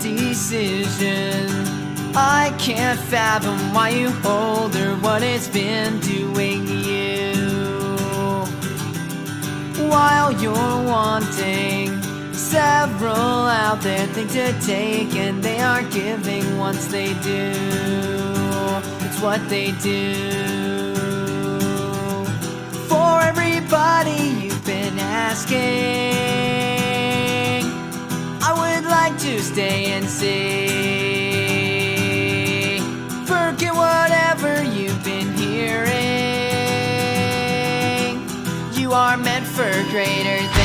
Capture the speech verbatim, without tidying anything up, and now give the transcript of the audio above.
indecision. I can't fathom why you hold her, what it's been doing to you. While you're wanting, several out there think to take, and they are giving once they do. It's what they do. For everybody you've been asking, I would like to stay and see. Forget whatever you've been hearing. You are meant for greater things.